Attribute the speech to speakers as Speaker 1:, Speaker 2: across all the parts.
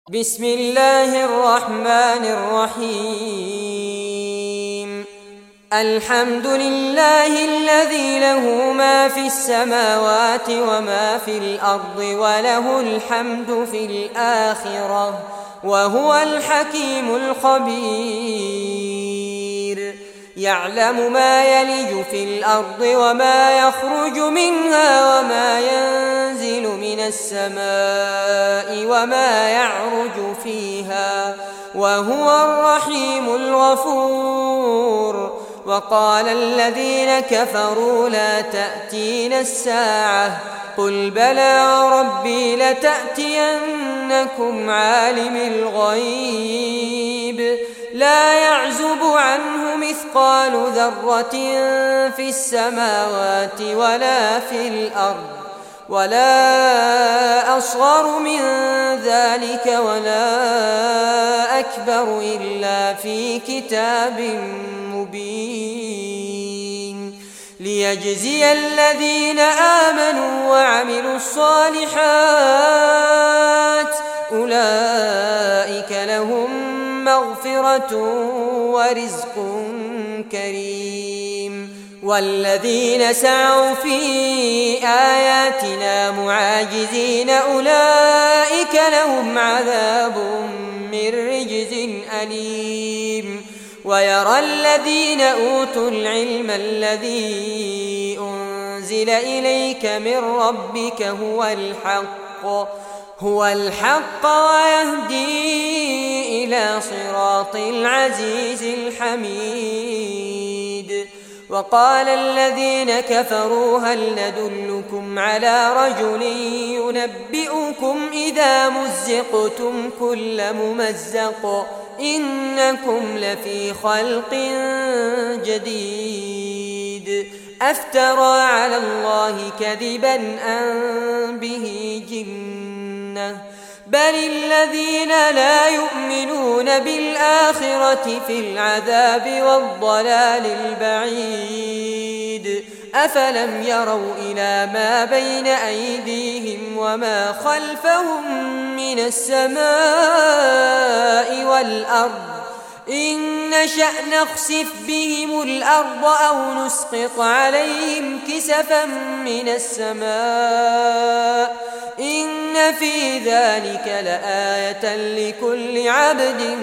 Speaker 1: بسم الله الرحمن الرحيم. الحمد لله الذي له ما في السماوات وما في الأرض وله الحمد في الآخرة وهو الحكيم الخبير. يعلم ما يلج في الأرض وما يخرج منها وما ينزل من السماء وما يعرج فيها وهو الرحيم الغفور. وقال الذين كفروا لا تأتينا الساعة قل بلى ربي لتأتينكم عالم الغيب لا يعزب عنه مثقال ذرة في السماوات ولا في الأرض ولا أصغر من ذلك ولا أكبر إلا في كتاب مبين ليجزي الذين آمنوا وعملوا الصالحات أولئك لهم مغفرة ورزق كريم. والذين سعوا في آياتنا معاجزين أولئك لهم عذاب من رجز أليم. ويرى الذين أوتوا العلم الذي أنزل إليك من ربك هو الحق ويهدي إلى صراط العزيز الحميد. وقال الذين كفروا هل ندلكم على رجل ينبئكم إذا مزقتم كل ممزق إنكم لفي خلق جديد أفترى على الله كذبا أم به جنة بل الذين لا يؤمنون بالآخرة في العذاب والضلال البعيد. أفلم يروا إلى ما بين أيديهم وما خلفهم من السماء والأرض إن نشأ نخسف بهم الأرض أو نسقط عليهم كسفا من السماء إن في ذلك لآية لكل عبد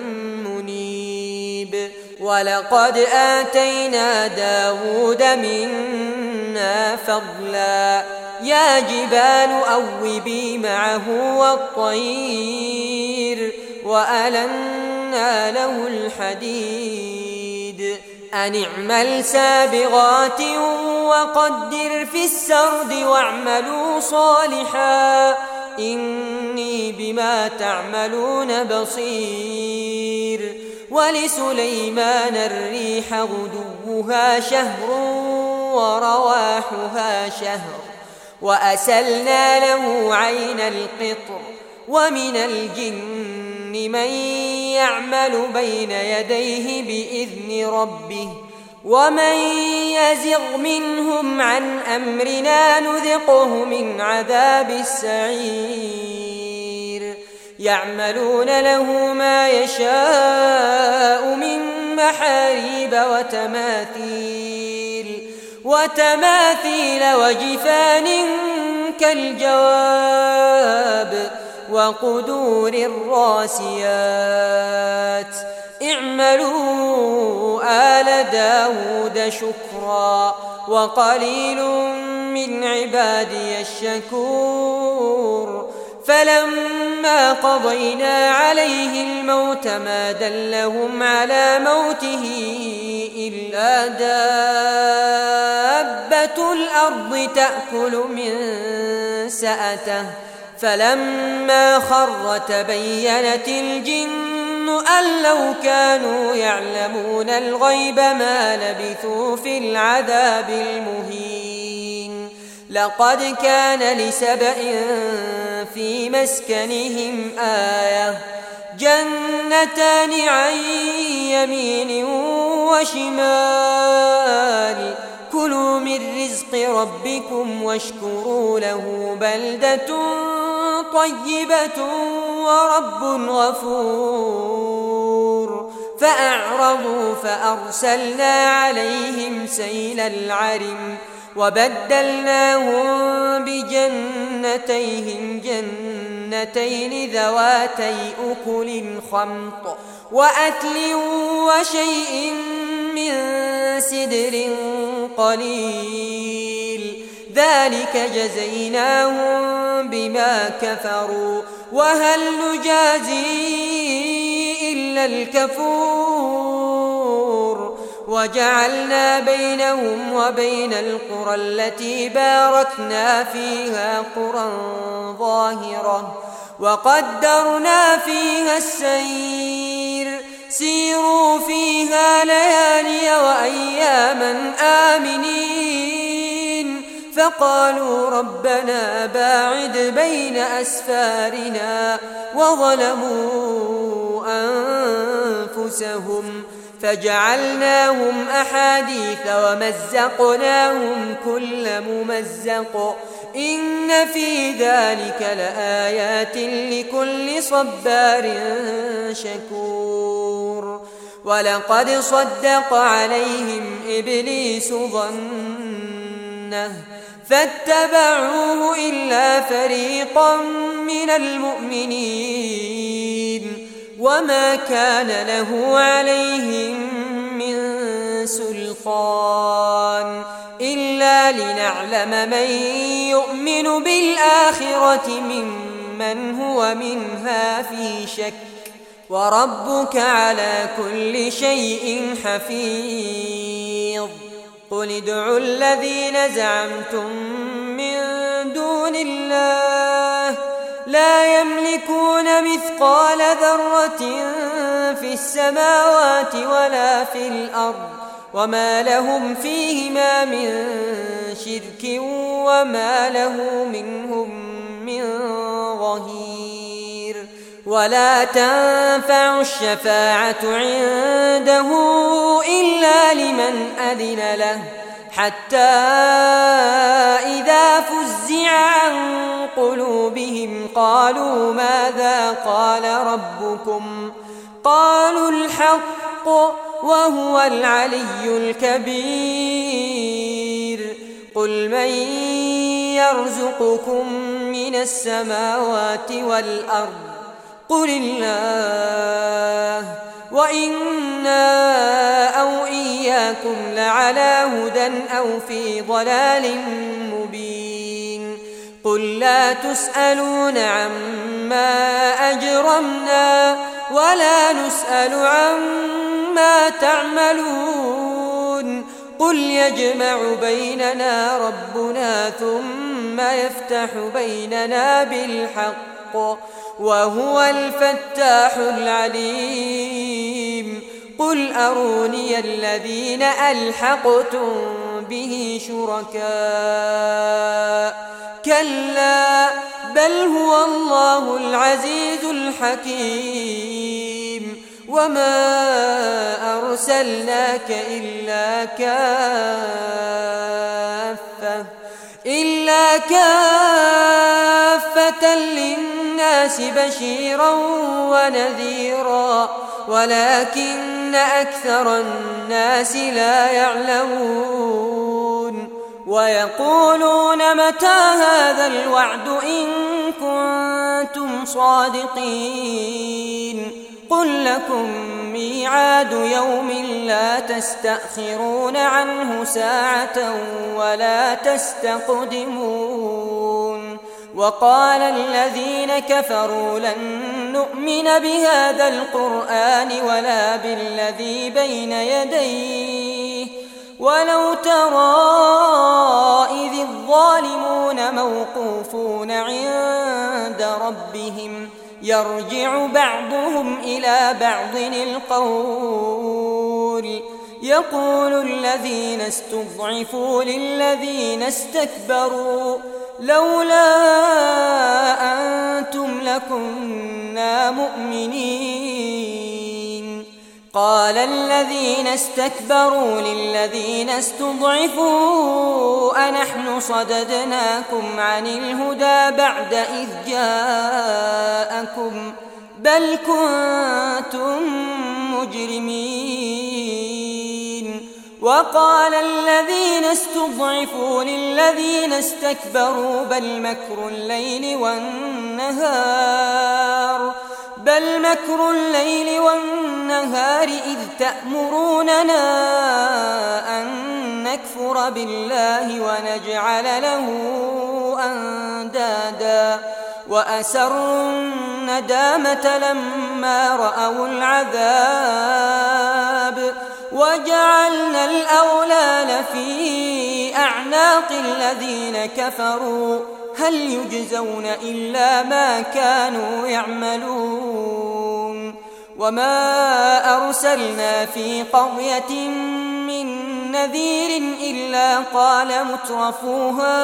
Speaker 1: منيب. ولقد آتينا داود منا فضلا يا جبال أوبي معه والطير وألنا له الحديد أن اعمل سابغات وقدر في السرد واعملوا صالحا إني بما تعملون بصير. ولسليمان الريح غدوها شهر ورواحها شهر وأسلنا له عين القطر ومن الجن من يعمل بين يديه بإذن ربه ومن يزغ منهم عن أمرنا نذقه من عذاب السعير. يعملون له ما يشاء من محاريب وتماثيل وجفان كالجواب وقدور الراسيات اعملوا آل داود شكرا وقليل من عبادي الشكور. فلما قضينا عليه الموت ما دلهم على موته إلا دابة الأرض تأكل من سأته فلما خر تبينت الجن أن لو كانوا يعلمون الغيب ما لبثوا في العذاب المهين. لقد كان لسبأ في مسكنهم آية جنتان عن يمين وشمال كلوا من رزق ربكم واشكروا له بلدة طيبة ورب غفور فأعرضوا فأرسلنا عليهم سيل العرم وبدلناهم بجنتين ذواتي أكل خمط وأكل وشيء من سدر قليل ذلك جزيناهم بما كفروا وهل نجازي إلا الكفور وجعلنا بينهم وبين القرى التي باركنا فيها قرى ظاهرة وقدرنا فيها السير سيروا فيها ليالي وأياما آمنين فقالوا ربنا باعد بين أسفارنا وظلموا أنفسهم فجعلناهم أحاديث ومزقناهم كل ممزق إن في ذلك لآيات لكل صبار شكور ولقد صدق عليهم إبليس ظنه فاتبعوه إلا فريقا من المؤمنين وما كان له عليهم من سلطان إلا لنعلم من يؤمن بالآخرة ممن هو منها في شك وربك على كل شيء حفيظ قل ادعوا الذين زعمتم من دون الله لا يملكون مثقال ذرة في السماوات ولا في الأرض وما لهم فيهما من شرك وما له منهم من ظهير ولا تنفع الشفاعة عنده إلا لمن أذن له حتى إذا فزع عن قلوبهم قالوا ماذا قال ربكم قالوا الحق وهو العلي الكبير قل من يرزقكم من السماوات والأرض قل الله وإنا أو إياكم لعلى هدى أو في ضلال مبين قل لا تسألون عما أجرمنا ولا نسأل عما تعملون قل يجمع بيننا ربنا ثم يفتح بيننا بالحق وهو الفتاح العليم قل أروني الذين ألحقتم به شركاء كلا بل هو الله العزيز الحكيم وما أرسلناك إلا كافة للناس بشيرا ونذيرا ولكن أكثر الناس لا يعلمون ويقولون متى هذا الوعد إن كنتم صادقين قل لكم ميعاد يوم لا تستأخرون عنه ساعة ولا تستقدمون وقال الذين كفروا لن نؤمن بهذا القرآن ولا بالذي بين يديه ولو ترى إذ الظالمون موقوفون عند ربهم يرجع بعضهم إلى بعض القول يقول الذين استضعفوا للذين استكبروا لولا أنتم لكنا مؤمنين قال الذين استكبروا للذين استضعفوا أنحن نحن صددناكم عن الهدى بعد إذ جاءكم بل كنتم مجرمين. وقال الذين استضعفوا للذين استكبروا بل مكر الليل والنهار إذ تأمروننا أن نكفر بالله ونجعل له أندادا وأسروا الندامة لما رأوا العذاب وجعلنا الأغلال في أعناق الذين كفروا هل يجزون إلا ما كانوا يعملون. وما أرسلنا في قرية من نذير إلا قال مترفوها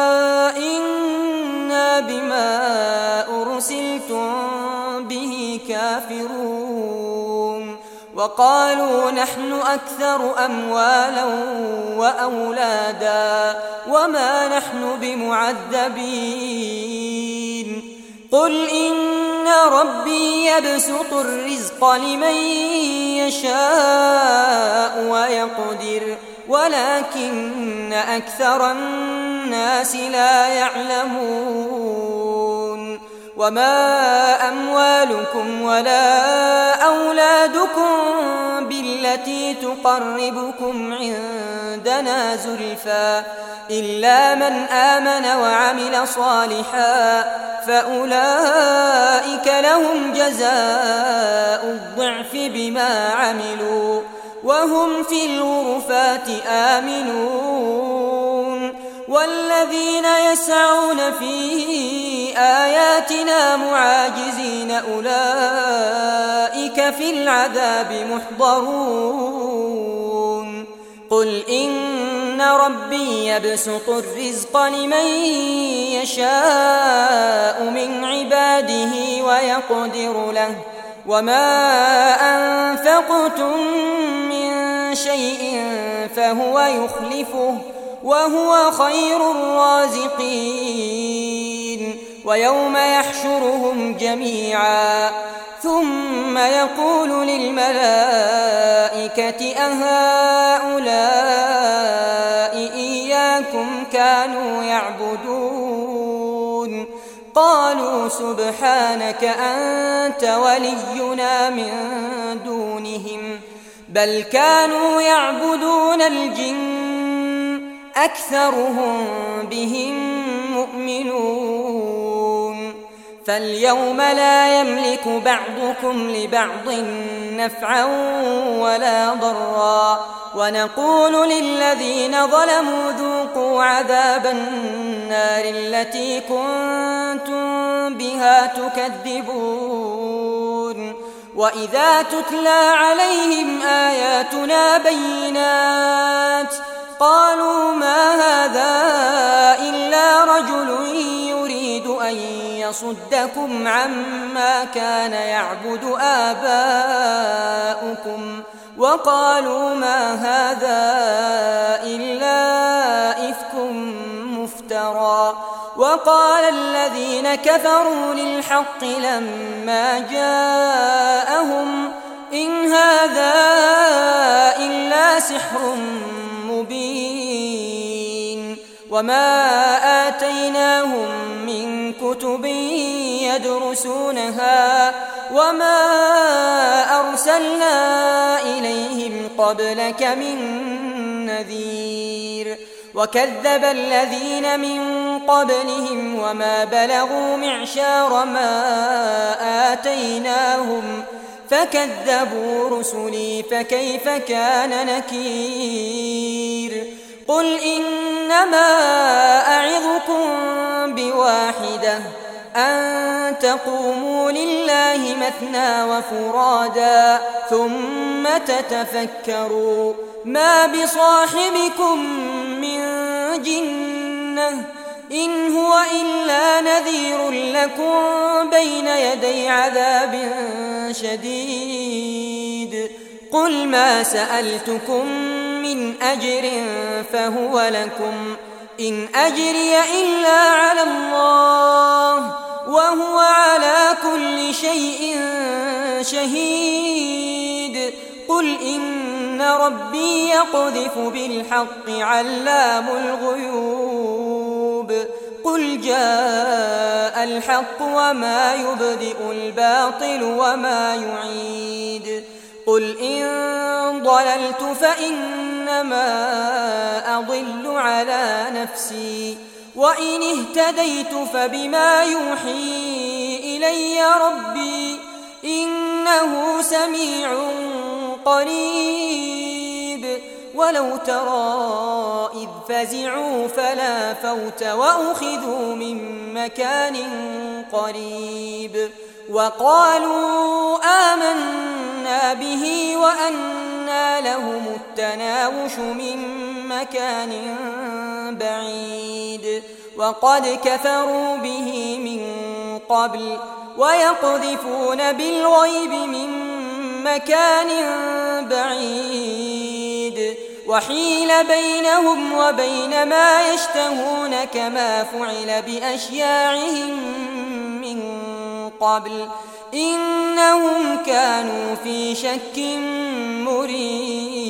Speaker 1: إنا بما أرسلتم به كافرون وقالوا نحن أكثر أموالا وأولادا وما نحن بمعذبين. قل إن ربي يبسط الرزق لمن يشاء ويقدر ولكن أكثر الناس لا يعلمون. وما أموالكم ولا أولادكم بالتي تقربكم عندنا زلفى إلا من آمن وعمل صالحا فأولئك لهم جزاء الضعف بما عملوا وهم في الغرفات آمنون. والذين يسعون في آياتنا معاجزين أولئك في العذاب محضرون. قل إن ربي يبسط الرزق لمن يشاء من عباده ويقدر له وما أنفقتم من شيء فهو يخلفه وهو خير الرازقين. ويوم يحشرهم جميعا ثم يقول للملائكة أهؤلاء إياكم كانوا يعبدون قالوا سبحانك أنت ولينا من دونهم بل كانوا يعبدون الجن أكثرهم بهم مؤمنون. فاليوم لا يملك بعضكم لبعض نفعا ولا ضرا ونقول للذين ظلموا ذوقوا عذاب النار التي كنتم بها تكذبون. وإذا تتلى عليهم آياتنا بينات قالوا ما هذا إلا رجل يريد أن يصدكم عما كان يعبد آباؤكم وقالوا ما هذا إلا إفك مفترى. وقال الذين كفروا للحق لما جاءهم إن هذا إلا سحر مبين. وما آتيناهم من كتب يدرسونها وما أرسلنا إليهم قبلك من نذير. وكذب الذين من قبلهم وما بلغوا معشار ما آتيناهم فكذبوا رسلي فكيف كان نكير. قل إنما أعظكم بواحدة أن تقوموا لله مثنى وفرادا ثم تتفكروا ما بصاحبكم من جنة إن هو إلا نذير لكم بين يدي عذاب شديد. قل ما سألتكم من أجر فهو لكم إن أجري إلا على الله وهو على كل شيء شهيد قل إن ربي يقذف بالحق علام الغيوب قل جاء الحق وما يبدئ الباطل وما يعيد قل إن ضللت فإنما أضل على نفسي وإن اهتديت فبما يوحي إلي ربي إنه سميع قريب ولو ترى إذ فزعوا فلا فوت وأخذوا من مكان قريب وقالوا آمنا به وأنى لهم التناوش من مكان بعيد وقد كفروا به من قبل ويقذفون بالغيب من مكان بعيد وحيل بينهم وبين ما يشتهون كما فعل بأشياعهم من قبل إنهم كانوا في شك مريب